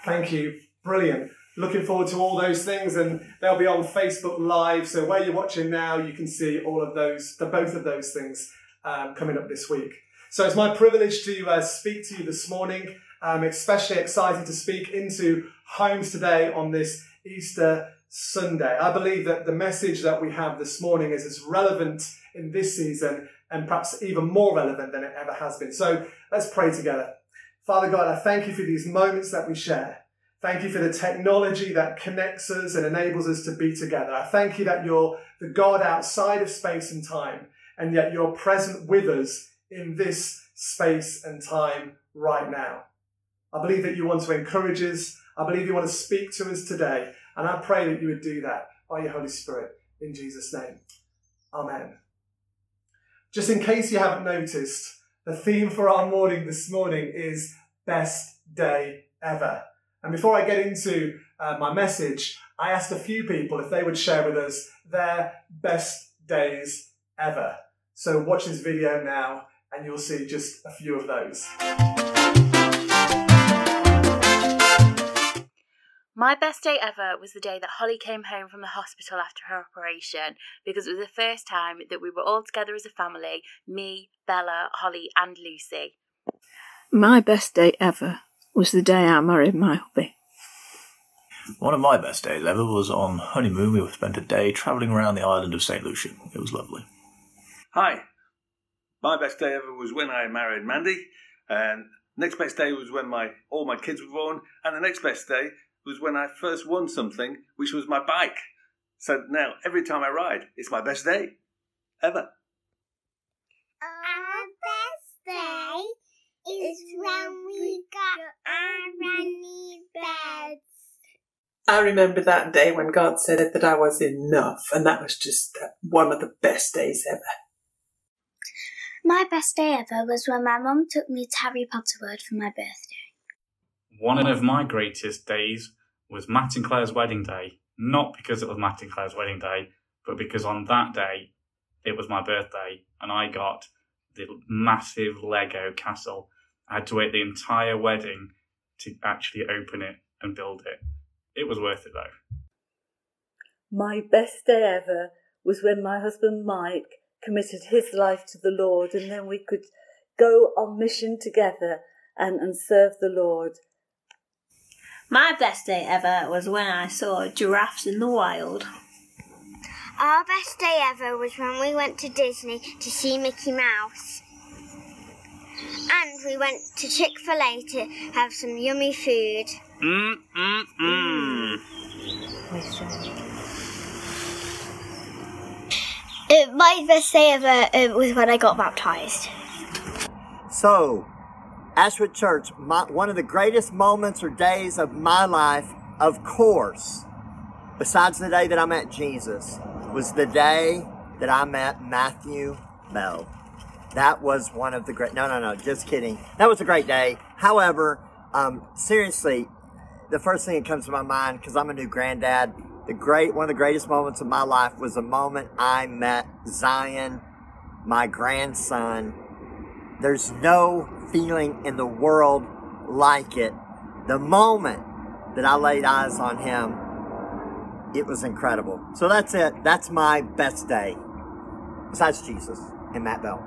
Thank you. Brilliant. Looking forward to all those things, and they'll be on Facebook Live. So where you're watching now, you can see all of those, both of those things coming up this week. So it's my privilege to speak to you this morning. I'm especially excited to speak into homes today on this Easter Sunday. I believe that the message that we have this morning is as relevant in this season and perhaps even more relevant than it ever has been. So let's pray together. Father God, I thank you for these moments that we share. Thank you for the technology that connects us and enables us to be together. I thank you that you're the God outside of space and time, and yet you're present with us in this space and time right now. I believe that you want to encourage us. I believe you want to speak to us today. And I pray that you would do that by your Holy Spirit in Jesus' name. Amen. Just in case you haven't noticed, the theme for our morning this morning is Best Day Ever. And before I get into my message, I asked a few people if they would share with us their best days ever. So watch this video now and you'll see just a few of those. My best day ever was the day that Holly came home from the hospital after her operation, because it was the first time that we were all together as a family, me, Bella, Holly and Lucy. My best day ever was the day I married my hubby. One of my best days ever was on honeymoon. We spent a day travelling around the island of St. Lucia. It was lovely. Hi. My best day ever was when I married Mandy, and next best day was when all my kids were born, and the next best day was when I first won something, which was my bike. So now, every time I ride, it's my best day ever. Our best day is when we got our runny beds. I remember that day when God said that I was enough, and that was just one of the best days ever. My best day ever was when my mum took me to Harry Potter World for my birthday. One of my greatest days was Matt and Claire's wedding day. Not because it was Matt and Claire's wedding day, but because on that day, it was my birthday, and I got the massive Lego castle. I had to wait the entire wedding to actually open it and build it. It was worth it though. My best day ever was when my husband Mike committed his life to the Lord, and then we could go on mission together and serve the Lord. My best day ever was when I saw giraffes in the wild. Our best day ever was when we went to Disney to see Mickey Mouse. And we went to Chick-fil-A to have some yummy food. My best day ever was when I got baptised. So, Ashwood Church, one of the greatest moments or days of my life, of course, besides the day that I met Jesus, was the day that I met Matthew Bell. That was one of the great... No, just kidding. That was a great day. However, seriously, the first thing that comes to my mind, because I'm a new granddad, one of the greatest moments of my life was the moment I met Zion, my grandson. There's no feeling in the world like it. The moment that I laid eyes on him, it was incredible. So that's it. That's my best day, besides Jesus and Matt Bell.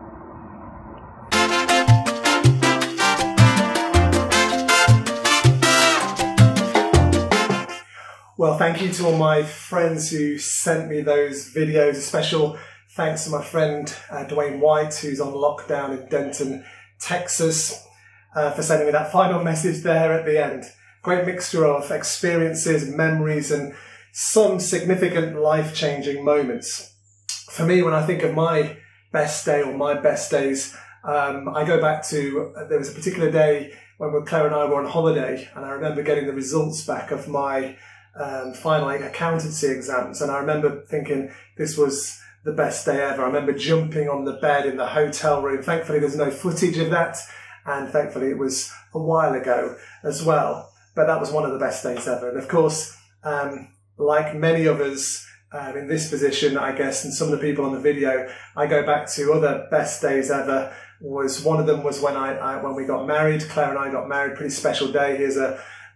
Well, thank you to all my friends who sent me those videos. A special thanks to my friend Dwayne White, who's on lockdown in Denton, Texas, for sending me that final message there at the end. Great mixture of experiences, memories, and some significant life-changing moments. For me, when I think of my best day or my best days, I go back to, there was a particular day when Claire and I were on holiday, and I remember getting the results back of my final accountancy exams, and I remember thinking this was the best day ever. I remember jumping on the bed in the hotel room. Thankfully there's no footage of that, and thankfully it was a while ago as well, but that was one of the best days ever. And of course, like many of us in this position, I guess, and some of the people on the video, I go back to other best days ever. One of them was when we got married. Claire and I got married. Pretty special day. Here's the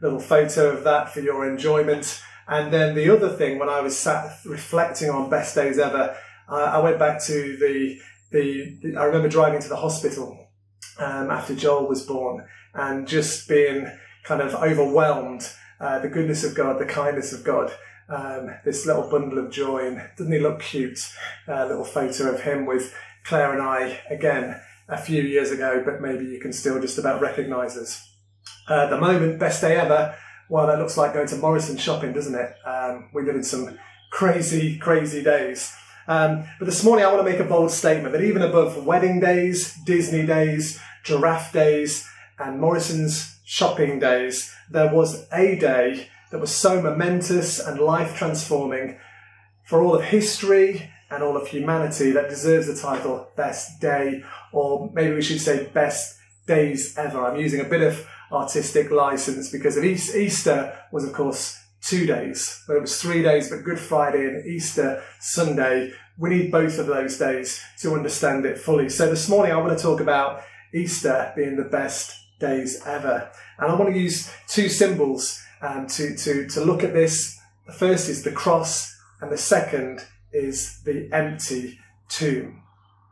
little photo of that for your enjoyment. And then the other thing, when I was sat reflecting on best days ever, I went back to I remember driving to the hospital after Joel was born and just being kind of overwhelmed, the goodness of God, the kindness of God, this little bundle of joy. And doesn't he look cute? A little photo of him with Claire and I, again, a few years ago, but maybe you can still just about recognise us. At the moment, best day ever, well, that looks like going to Morrison shopping, doesn't it? We've been in some crazy, crazy days. But this morning I want to make a bold statement that even above wedding days, Disney days, giraffe days, and Morrison's shopping days, there was a day that was so momentous and life-transforming for all of history and all of humanity that deserves the title Best Day, or maybe we should say Best Days Ever. I'm using a bit of artistic license because of Easter was, of course, 2 days. But it was 3 days, but Good Friday and Easter Sunday, we need both of those days to understand it fully. So this morning I want to talk about Easter being the best days ever. And I want to use two symbols to look at this. The first is the cross, and the second is the empty tomb.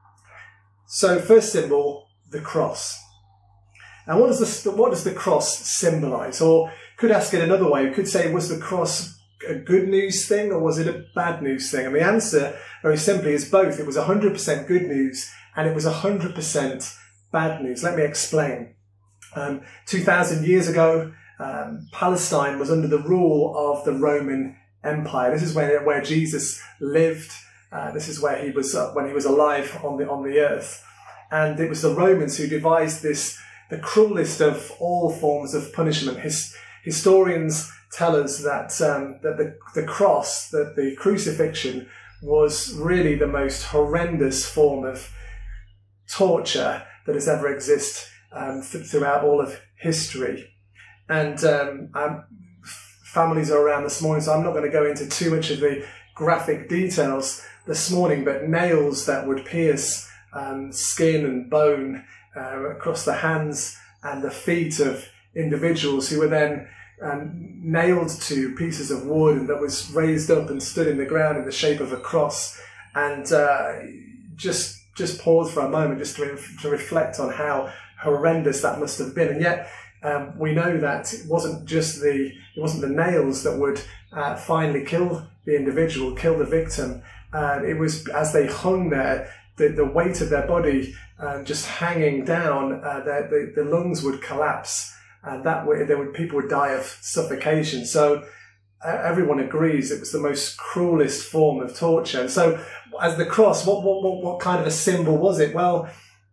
So first symbol, the cross. And what does the cross symbolise? Or could ask it another way. We could say, was the cross a good news thing or was it a bad news thing? And the answer, very simply, is both. It was 100% good news and it was 100% bad news. Let me explain. 2,000 years ago, Palestine was under the rule of the Roman Empire. This is where Jesus lived. This is where he was when he was alive on the earth. And it was the Romans who devised the cruelest of all forms of punishment. Historians tell us that the cross, that the crucifixion, was really the most horrendous form of torture that has ever existed throughout all of history. And families are around this morning, so I'm not going to go into too much of the graphic details this morning, but nails that would pierce skin and bone across the hands and the feet of individuals who were then nailed to pieces of wood and that was raised up and stood in the ground in the shape of a cross. And just pause for a moment just to reflect on how horrendous that must have been. And yet we know that it wasn't the nails that would finally kill the individual, kill the victim. It was as they hung there, the weight of their body just hanging down, the lungs would collapse, and that way people would die of suffocation. So everyone agrees it was the most cruelest form of torture. And so, as the cross, what kind of a symbol was it? Well,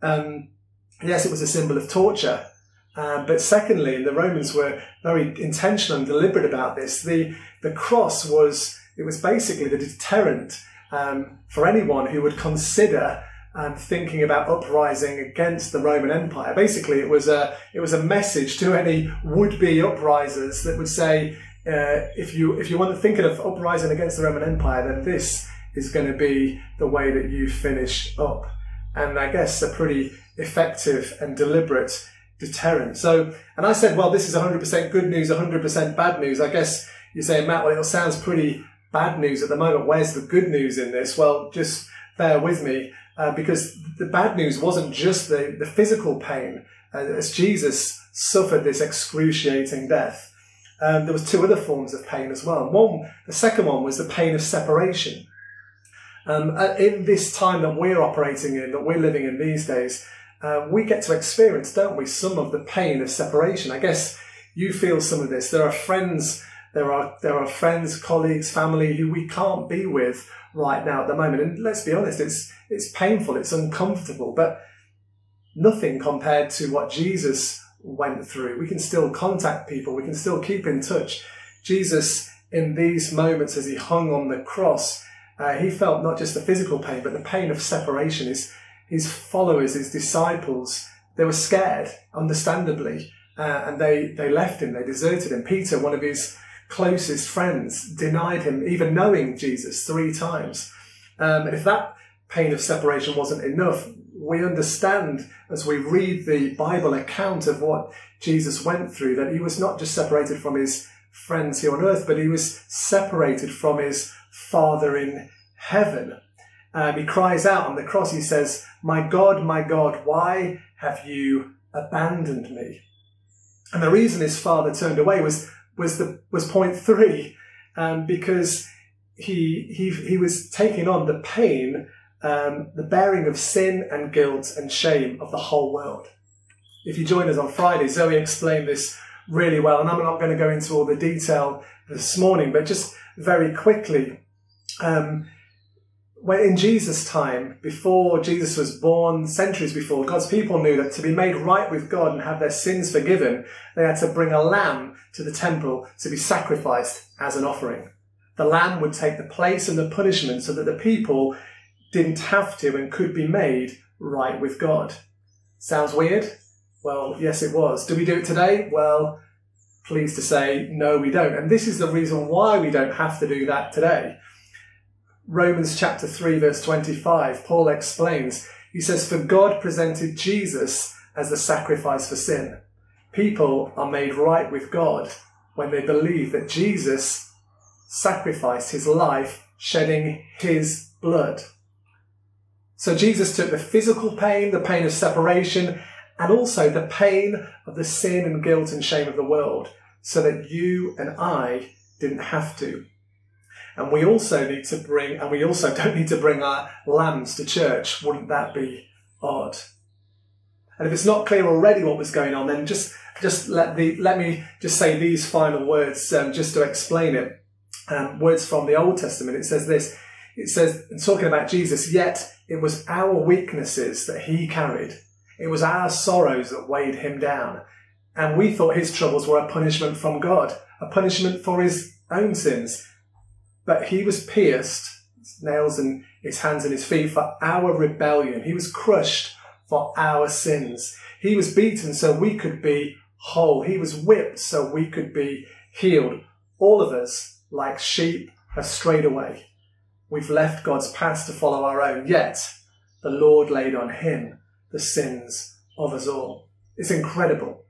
yes, it was a symbol of torture. But secondly, the Romans were very intentional and deliberate about this. The cross was basically the deterrent for anyone who would consider thinking about uprising against the Roman Empire. Basically, it was a message to any would-be uprisers that would say, if you want to think of uprising against the Roman Empire, then this is going to be the way that you finish up. And I guess a pretty effective and deliberate deterrent. So, and I said, well, this is 100% good news, 100% bad news. I guess you're saying, Matt, well, it sounds pretty bad news at the moment. Where's the good news in this? Well, just bear with me, because the bad news wasn't just the physical pain, as Jesus suffered this excruciating death. There was two other forms of pain as well. The second one was the pain of separation. In this time that we're operating in, that we're living in these days, we get to experience, don't we, some of the pain of separation. I guess you feel some of this. There are friends, colleagues, family who we can't be with right now at the moment. And let's be honest, it's painful, it's uncomfortable, but nothing compared to what Jesus went through. We can still contact people, we can still keep in touch. Jesus, in these moments as he hung on the cross, he felt not just the physical pain, but the pain of separation. His followers, his disciples, they were scared, understandably, and they left him, they deserted him. Peter, one of his closest friends, denied him even knowing Jesus 3 times. And if that pain of separation wasn't enough, we understand as we read the Bible account of what Jesus went through, that he was not just separated from his friends here on earth, but he was separated from his Father in heaven. He cries out on the cross, he says, my God, why have you abandoned me?" And the reason his Father turned away was point 3, because he was taking on the pain, the bearing of sin and guilt and shame of the whole world. If you join us on Friday, Zoe explained this really well, and I'm not going to go into all the detail this morning, but just very quickly, when in Jesus' time, before Jesus was born, centuries before, God's people knew that to be made right with God and have their sins forgiven, they had to bring a lamb to the temple to be sacrificed as an offering. The lamb would take the place and the punishment so that the people didn't have to and could be made right with God. Sounds weird? Well, yes, it was. Do we do it today? Well, pleased to say, no, we don't. And this is the reason why we don't have to do that today. Romans chapter 3, verse 25, Paul explains, he says, "For God presented Jesus as the sacrifice for sin." People are made right with God when they believe that Jesus sacrificed his life, shedding his blood. So Jesus took the physical pain, the pain of separation, and also the pain of the sin and guilt and shame of the world, so that you and I didn't have to. And we also don't need to bring our lambs to church. Wouldn't that be odd? And if it's not clear already what was going on, then just let me just say these final words just to explain it. Words from the Old Testament. It says this. It says, talking about Jesus, "Yet it was our weaknesses that he carried. It was our sorrows that weighed him down. And we thought his troubles were a punishment from God, a punishment for his own sins. But he was pierced, nails in his hands and his feet, for our rebellion. He was crushed for our sins. He was beaten so we could be whole. He was whipped so we could be healed. All of us, like sheep, have strayed away. We've left God's path to follow our own. Yet the Lord laid on him the sins of us all." It's incredible.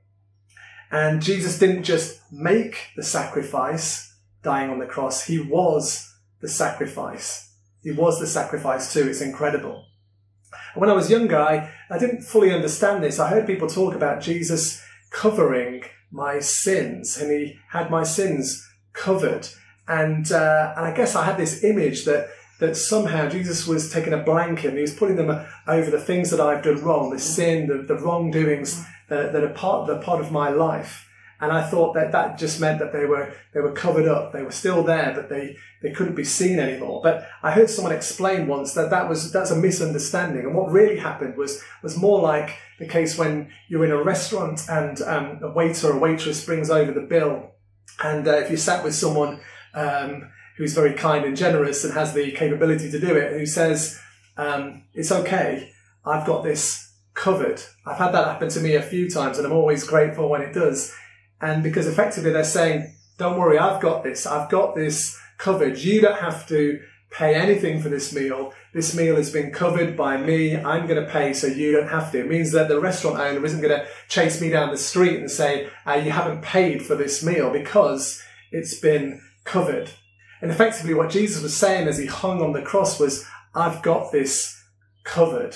And Jesus didn't just make the sacrifice, dying on the cross. He was the sacrifice. He was the sacrifice too. It's incredible. And when I was younger, I didn't fully understand this. I heard people talk about Jesus covering my sins, and he had my sins covered. And I guess I had this image that somehow Jesus was taking a blanket and he was putting them over the things that I've done wrong, the sin, the wrongdoings that are part of my life. And I thought that just meant that they were covered up. They were still there, but they couldn't be seen anymore. But I heard someone explain once that's a misunderstanding. And what really happened was more like the case when you're in a restaurant and a waiter or waitress brings over the bill. And if you sat with someone who's very kind and generous and has the capability to do it, who says, "It's okay, I've got this covered." I've had that happen to me a few times, and I'm always grateful when it does. And because effectively they're saying, "Don't worry, I've got this covered. You don't have to pay anything for this meal. This meal has been covered by me. I'm going to pay so you don't have to." It means that the restaurant owner isn't going to chase me down the street and say, "You haven't paid for this meal," because it's been covered. And effectively what Jesus was saying as he hung on the cross was, "I've got this covered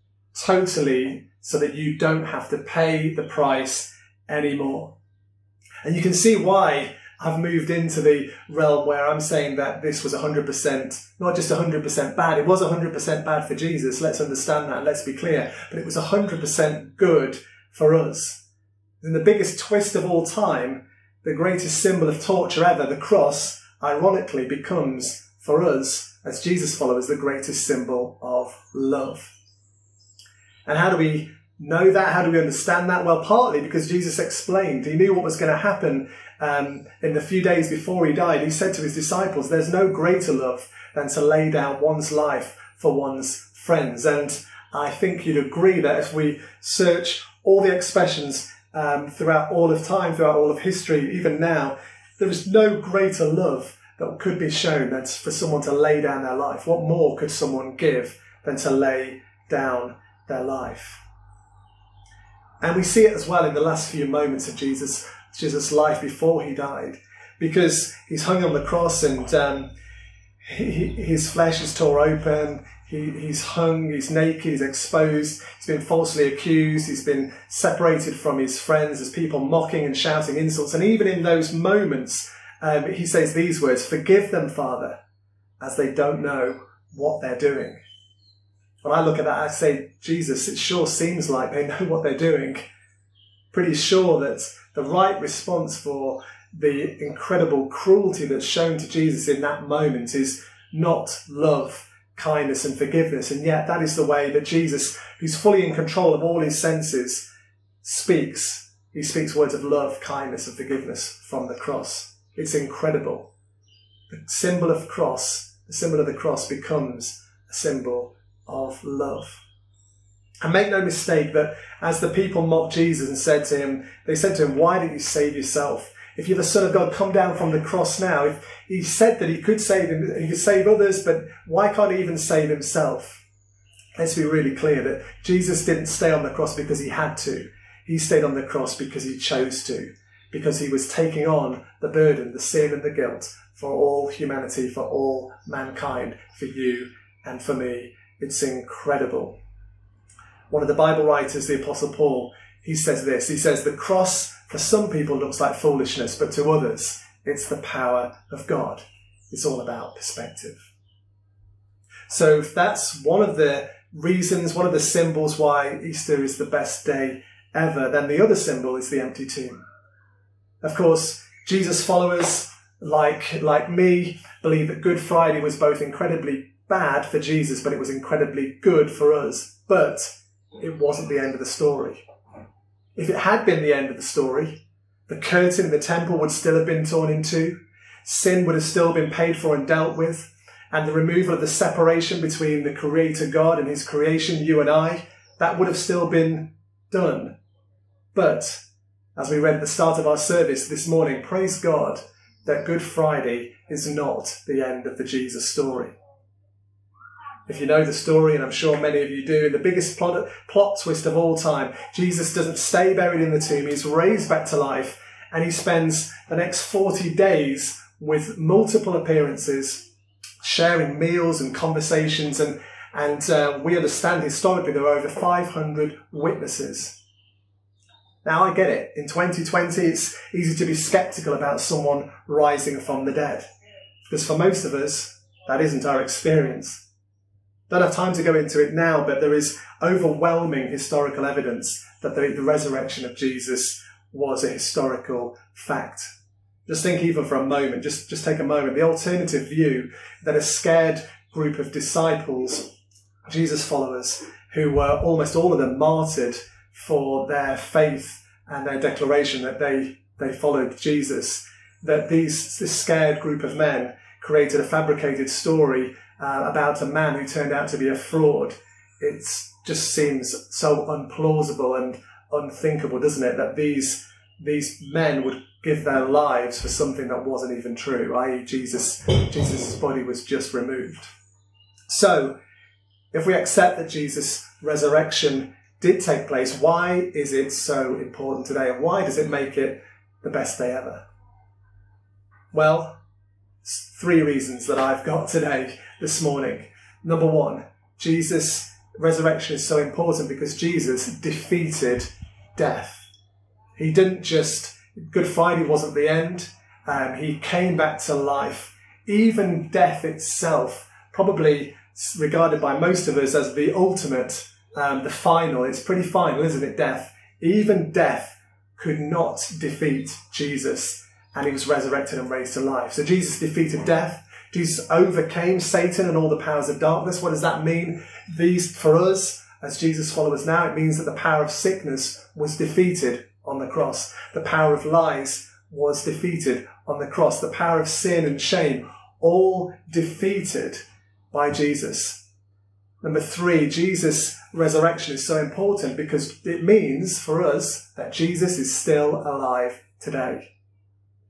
totally so that you don't have to pay the price anymore." And you can see why I've moved into the realm where I'm saying that this was 100%, not just 100% bad. It was 100% bad for Jesus. Let's understand that. Let's be clear. But it was 100% good for us. And the biggest twist of all time, the greatest symbol of torture ever, the cross, ironically becomes for us as Jesus followers the greatest symbol of love. And how do we know that? How do we understand that? Well, partly because Jesus explained. He knew what was going to happen in the few days before he died. He said to his disciples, "There's no greater love than to lay down one's life for one's friends." And I think you'd agree that if we search all the expressions throughout all of time, throughout all of history, even now, there is no greater love that could be shown than for someone to lay down their life. What more could someone give than to lay down their life. And we see it as well in the last few moments of Jesus' life before he died, because he's hung on the cross and his flesh is tore open. He's hung, he's naked, he's exposed, he's been falsely accused, he's been separated from his friends. There's people mocking and shouting insults. And even in those moments, he says these words, "Forgive them, Father, as they don't know what they're doing." When I look at that, I say, Jesus, it sure seems like they know what they're doing. Pretty sure that the right response for the incredible cruelty that's shown to Jesus in that moment is not love, kindness and forgiveness. And yet that is the way that Jesus, who's fully in control of all his senses, speaks. He speaks words of love, kindness and forgiveness from the cross. It's incredible. The symbol of the cross becomes a symbol of love. And make no mistake that as the people mocked Jesus and said to him, "Why did you save yourself? If you're the Son of God, come down from the cross now." If he said that he could save him, he could save others, but why can't he even save himself? Let's be really clear that Jesus didn't stay on the cross because he had to. He stayed on the cross because he chose to, because he was taking on the burden, the sin and the guilt for all humanity, for all mankind, for you and for me. It's incredible. One of the Bible writers, the Apostle Paul, he says this. He says, "The cross for some people looks like foolishness, but to others, it's the power of God." It's all about perspective. So if that's one of the reasons, one of the symbols why Easter is the best day ever, then the other symbol is the empty tomb. Of course, Jesus' followers, like me, believe that Good Friday was both incredibly bad for Jesus, but it was incredibly good for us. But it wasn't the end of the story. If it had been the end of the story, the curtain in the temple would still have been torn in two, sin would have still been paid for and dealt with, and the removal of the separation between the Creator God and his creation, you and I, that would have still been done. But, as we read at the start of our service this morning, praise God that Good Friday is not the end of the Jesus story. If you know the story, and I'm sure many of you do, in the biggest plot twist of all time, Jesus doesn't stay buried in the tomb. He's raised back to life, and he spends the next 40 days with multiple appearances, sharing meals and conversations, and we understand historically there are over 500 witnesses. Now, I get it. In 2020, it's easy to be sceptical about someone rising from the dead, because for most of us, that isn't our experience. Don't have time to go into it now, but there is overwhelming historical evidence that the resurrection of Jesus was a historical fact. Just think even for a moment, just take a moment, the alternative view that a scared group of disciples, Jesus followers, who were almost all of them martyred for their faith and their declaration that they followed Jesus, that this scared group of men created a fabricated story about a man who turned out to be a fraud. It just seems so unplausible and unthinkable, doesn't it, that these men would give their lives for something that wasn't even true, i.e. Jesus' body was just removed. So, if we accept that Jesus' resurrection did take place, why is it so important today, and why does it make it the best day ever? Well, 3 reasons that I've got today, this morning. Number 1, Jesus' resurrection is so important because Jesus defeated death. He didn't just, Good Friday wasn't the end, he came back to life. Even death itself, probably regarded by most of us as the ultimate, the final, it's pretty final, isn't it, death? Even death could not defeat Jesus, and he was resurrected and raised to life. So Jesus defeated death. Jesus overcame Satan and all the powers of darkness. What does that mean? For us, as Jesus followers now, it means that the power of sickness was defeated on the cross. The power of lies was defeated on the cross. The power of sin and shame, all defeated by Jesus. Number 3, Jesus' resurrection is so important because it means for us that Jesus is still alive today.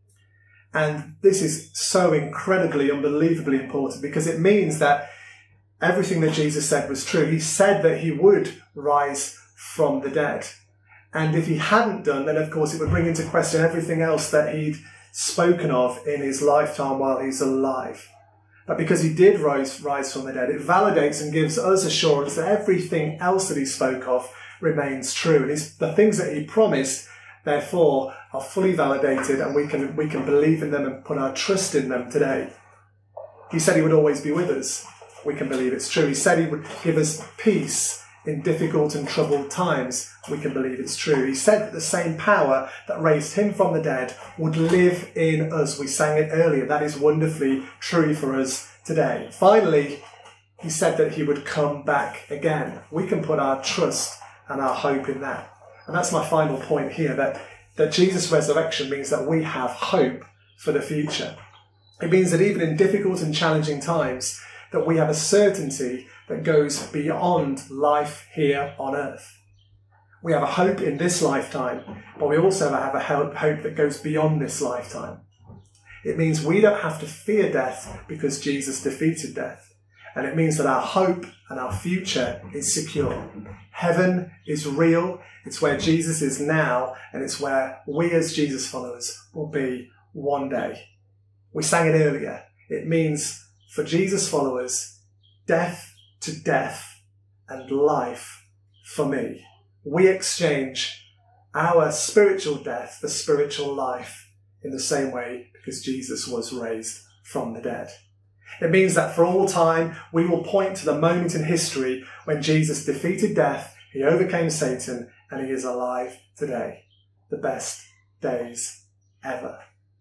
And this is so incredibly, unbelievably important because it means that Everything that Jesus said was true. He said that he would rise from the dead. And if he hadn't done, then of course it would bring into question everything else that he'd spoken of in his lifetime while he's alive. But because he did rise from the dead, it validates and gives us assurance that everything else that he spoke of remains true. And the things that he promised, therefore, are fully validated, and we can believe in them and put our trust in them today. He said he would always be with us. We can believe it's true. He said he would give us peace in difficult and troubled times. We can believe it's true. He said that the same power that raised him from the dead would live in us. We sang it earlier. That is wonderfully true for us today. Finally, he said that he would come back again. We can put our trust and our hope in that. And that's my final point here, that Jesus' resurrection means that we have hope for the future. It means that even in difficult and challenging times, that we have a certainty that goes beyond life here on earth. We have a hope in this lifetime, but we also have a hope that goes beyond this lifetime. It means we don't have to fear death because Jesus defeated death. And it means that our hope and our future is secure. Heaven is real. It's where Jesus is now, and it's where we as Jesus followers will be one day. We sang it earlier. It means for Jesus followers, death to death and life for me. We exchange our spiritual death for spiritual life in the same way because Jesus was raised from the dead. It means that for all time, we will point to the moment in history when Jesus defeated death, he overcame Satan, and he is alive today. The best days ever.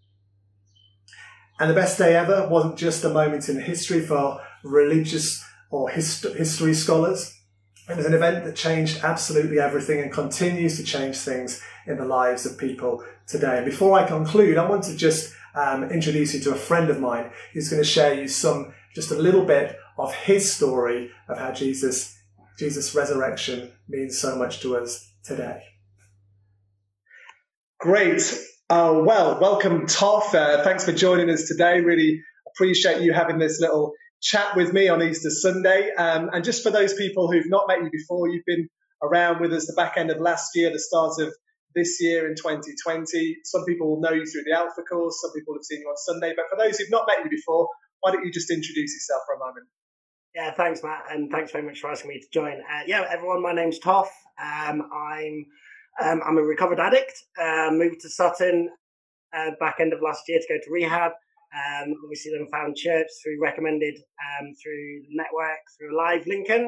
And the best day ever wasn't just a moment in history for religious or history scholars. It was an event that changed absolutely everything and continues to change things in the lives of people today. And before I conclude, I want to just introduce you to a friend of mine who's going to share you just a little bit of his story of how Jesus' resurrection means so much to us today. Great. Well, welcome, Toff. Thanks for joining us today. Really appreciate you having this little chat with me on Easter Sunday. And just for those people who've not met you before, you've been around with us the back end of last year, the start of this year in 2020. Some people will know you through the Alpha course. Some people have seen you on Sunday. But for those who've not met you before, why don't you just introduce yourself for a moment? Yeah, thanks, Matt, and thanks very much for asking me to join. Everyone, my name's Toff. I'm a recovered addict. Moved to Sutton back end of last year to go to rehab. Obviously, then found church through recommended through the network through Live Lincoln,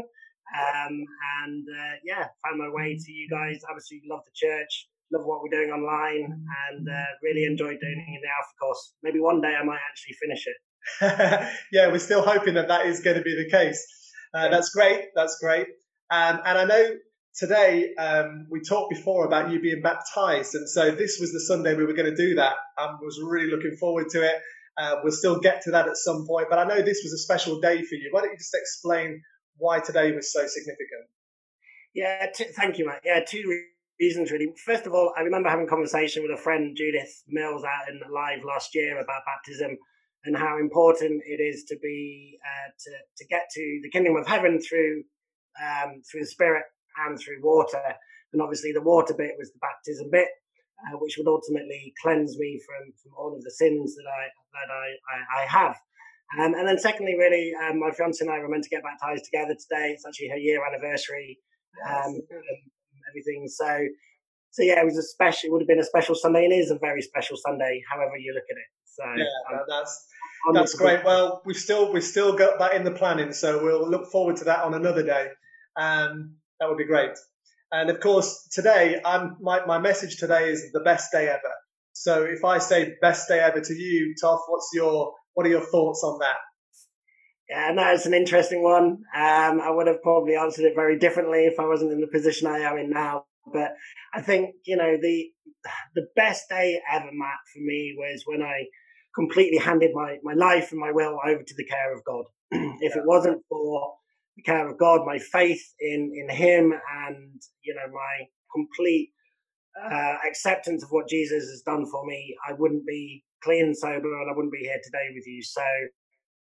found my way to you guys. Absolutely love the church, love what we're doing online, and really enjoyed doing it in the Alpha course. Maybe one day I might actually finish it. Yeah, we're still hoping that is going to be the case. That's great. And I know today we talked before about you being baptized, and so this was the Sunday we were going to do that. I was really looking forward to it. We'll still get to that at some point, but I know this was a special day for you. Why don't you just explain why today was so significant? Yeah, thank you, Matt. Yeah, two reasons really. First of all, I remember having a conversation with a friend, Judith Mills, out in Live last year about baptism and how important it is to be to get to the kingdom of heaven through the Spirit and through water. And obviously, the water bit was the baptism bit, which would ultimately cleanse me from all of the sins that I have. And then secondly, really, my fiancée and I were meant to get baptized together today. It's actually her year anniversary, and everything. So yeah, it would have been a special Sunday, and it is a very special Sunday, however you look at it. So yeah, that's great. Well, we've still got that in the planning, so we'll look forward to that on another day. That would be great. And of course, today, my message today is the best day ever. So if I say best day ever to you, Toff, what are your thoughts on that? Yeah, no, it's an interesting one. I would have probably answered it very differently if I wasn't in the position I am in now. But I think, the best day ever, Matt, for me was when I completely handed my life and my will over to the care of God. If it wasn't for the care of God, my faith in Him, and my complete acceptance of what Jesus has done for me, I wouldn't be clean and sober, and I wouldn't be here today with you. So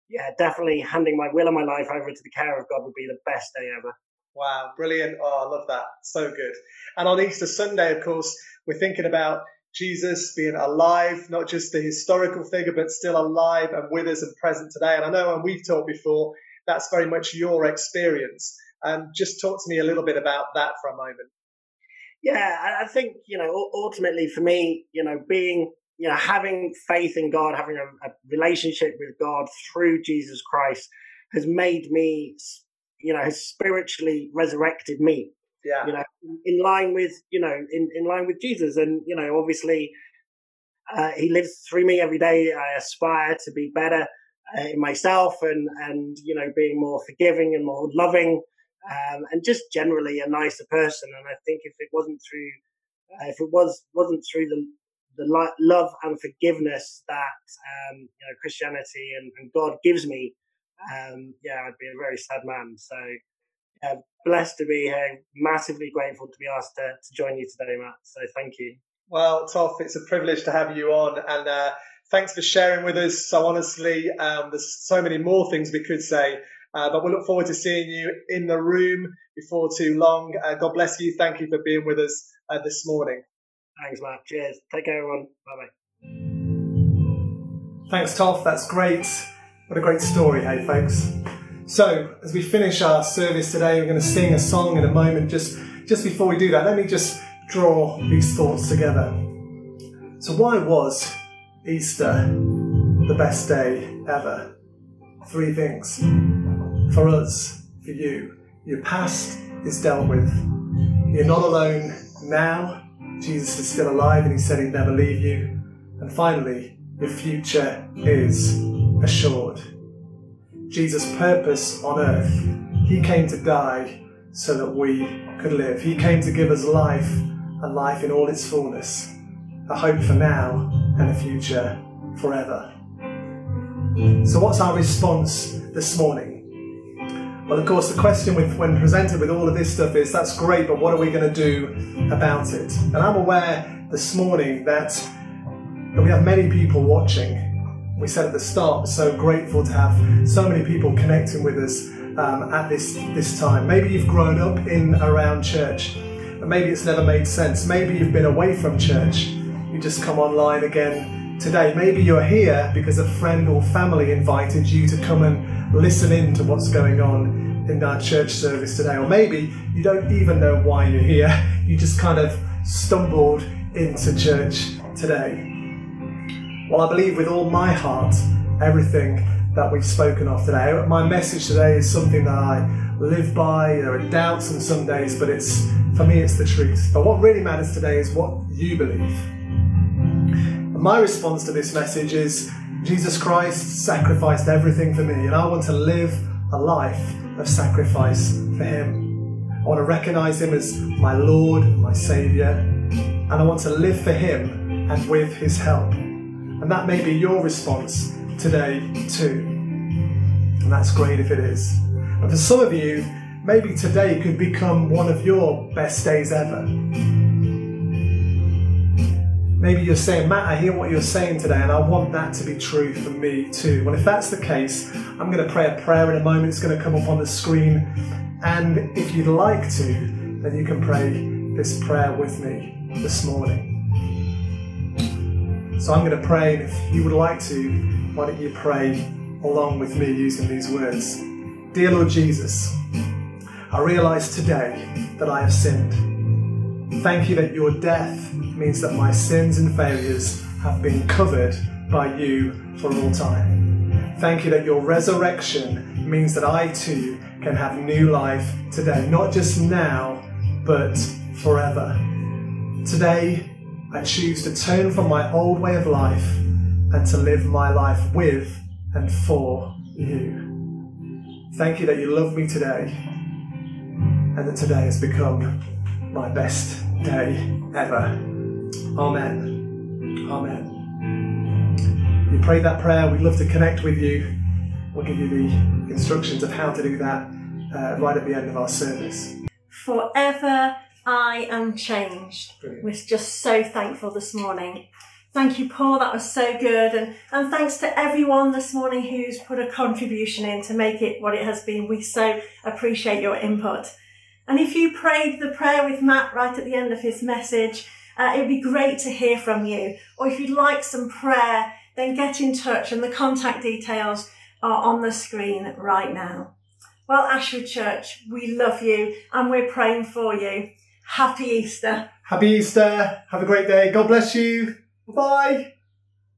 definitely handing my will and my life over to the care of God would be the best day ever. Wow, brilliant. Oh, I love that. So good. And on Easter Sunday, of course, we're thinking about Jesus being alive, not just the historical figure, but still alive and with us and present today. And I know when we've talked before, that's very much your experience. Just talk to me a little bit about that for a moment. Yeah, I think, ultimately for me, being, having faith in God, having a relationship with God through Jesus Christ has made me, has spiritually resurrected me. Yeah. In line with, in line with Jesus. And, obviously, he lives through me every day. I aspire to be better in myself and, being more forgiving and more loving. And just generally a nicer person. And I think if it wasn't through the love and forgiveness that Christianity and God gives me, I'd be a very sad man. So blessed to be here, massively grateful to be asked to join you today, Matt. So thank you. Well, Toph, it's a privilege to have you on, and thanks for sharing with us. So honestly, there's so many more things we could say. But we'll look forward to seeing you in the room before too long. God bless you. Thank you for being with us this morning. Thanks, Matt. Cheers. Take care, everyone. Bye-bye. Thanks, Toph. That's great. What a great story, hey, folks. So, as we finish our service today, we're going to sing a song in a moment. Just before we do that, let me just draw these thoughts together. So why was Easter the best day ever? 3 things. For us, for you, your past is dealt with. You're not alone now. Jesus is still alive and he said he'd never leave you. And finally, your future is assured. Jesus' purpose on earth, he came to die so that we could live. He came to give us life and life in all its fullness. A hope for now and a future forever. So what's our response this morning? Well, of course, the question when presented with all of this stuff is, that's great, but what are we going to do about it? And I'm aware this morning that we have many people watching. We said at the start, we're so grateful to have so many people connecting with us at this time. Maybe you've grown up in around church, but maybe it's never made sense. Maybe you've been away from church. You just come online again today. Maybe you're here because a friend or family invited you to come and listen in to what's going on in our church service today. Or maybe you don't even know why you're here. You just kind of stumbled into church today. Well, I believe with all my heart everything that we've spoken of today. My message today is something that I live by. There are doubts on some days, but for me it's the truth. But what really matters today is what you believe. And my response to this message is, Jesus Christ sacrificed everything for me, and I want to live a life of sacrifice for him. I want to recognize him as my Lord, my Saviour, and I want to live for him and with his help. And that may be your response today too. And that's great if it is. And for some of you, maybe today could become one of your best days ever. Maybe you're saying, Matt, I hear what you're saying today, and I want that to be true for me too. Well, if that's the case, I'm going to pray a prayer in a moment. It's going to come up on the screen. And if you'd like to, then you can pray this prayer with me this morning. So I'm going to pray, and if you would like to, why don't you pray along with me using these words. Dear Lord Jesus, I realise today that I have sinned. Thank you that your death means that my sins and failures have been covered by you for all time. Thank you that your resurrection means that I too can have new life today, not just now, but forever. Today, I choose to turn from my old way of life and to live my life with and for you. Thank you that you love me today and that today has become my best day ever. Amen. Amen. If you prayed that prayer, we'd love to connect with you. We'll give you the instructions of how to do that right at the end of our service. Forever I am changed. Brilliant. We're just so thankful this morning Thank you, Paul. That was so good. And thanks to everyone this morning who's put a contribution in to make it what it has been. We so appreciate your input. And if you prayed the prayer with Matt right at the end of his message, it would be great to hear from you. Or if you'd like some prayer, then get in touch, and the contact details are on the screen right now. Well, Ashwood Church, we love you and we're praying for you. Happy Easter. Happy Easter. Have a great day. God bless you. Bye.